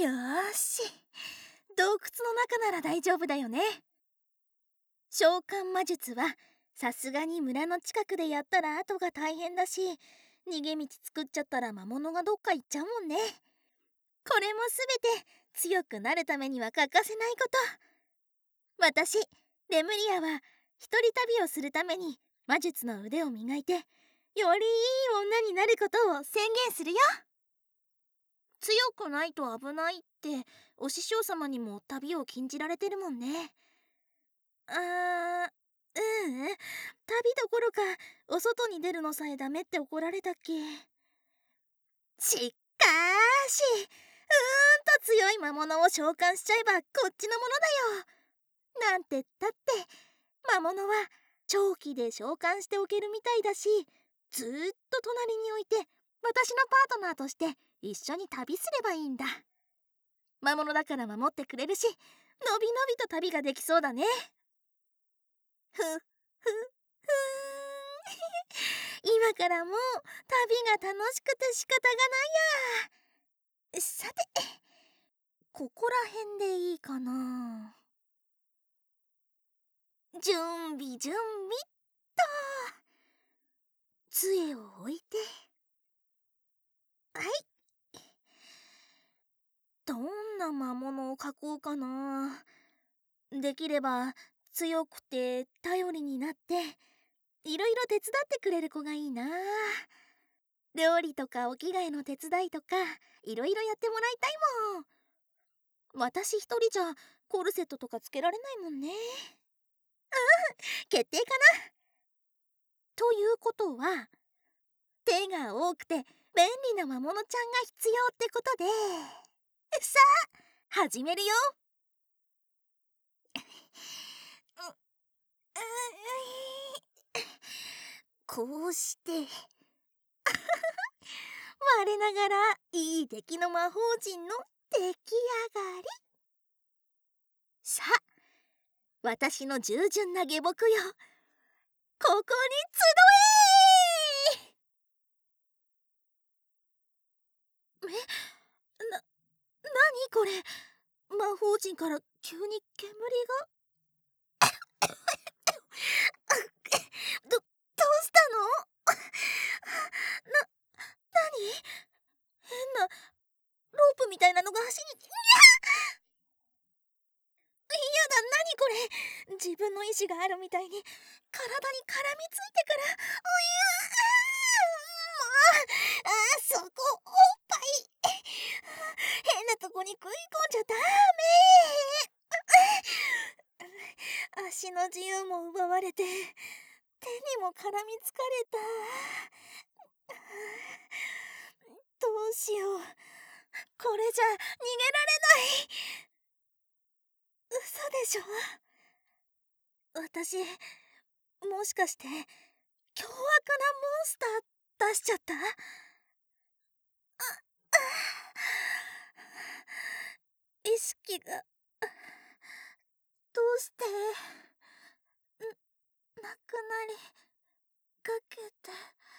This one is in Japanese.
よーし、洞窟の中なら大丈夫だよね。召喚魔術はさすがに村の近くでやったら後が大変だし、逃げ道作っちゃったら魔物がどっか行っちゃうもんね。これも全て強くなるためには欠かせないこと。私レムリアは一人旅をするために魔術の腕を磨いて、よりいい女になることを宣言するよ。強くないと危ないってお師匠様にも旅を禁じられてるもんね。旅どころかお外に出るのさえダメって怒られたっけ。しかし強い魔物を召喚しちゃえばこっちのものだよ。なんてったって魔物は長期で召喚しておけるみたいだし、ずーっと隣に置いて私のパートナーとして一緒に旅すればいいんだ。魔物だから守ってくれるし、のびのびと旅ができそうだね。ふっふっふ今からもう旅が楽しくて仕方がないや。さて、ここら辺でいいかな。準備準備っと。杖を置いて、はい。どんな魔物を描こうかな。できれば強くて頼りになっていろいろ手伝ってくれる子がいいな。料理とかお着替えの手伝いとかいろいろやってもらいたいもん。私一人じゃコルセットとかつけられないもんね。決定かな。ということは手が多くて便利な魔物ちゃんが必要ってことで、さあ始めるよ。こうして我ながらいい出来の魔法陣の出来上がり。さあ私の従順な下僕よ、ここに集え。なにこれ、魔法陣から急に煙がどうしたの。なに変なロープみたいなのが足に。やだ、なにこれ、自分の意志があるみたいに体に絡みついてから。そこおっぱい。変なとこに食い込んじゃダメ。足の自由も奪われて手にも絡みつかれた。どうしよう、これじゃ逃げられない。嘘でしょ。私もしかして凶悪なモンスター出しちゃった。意識がどうしてなくなりかけて。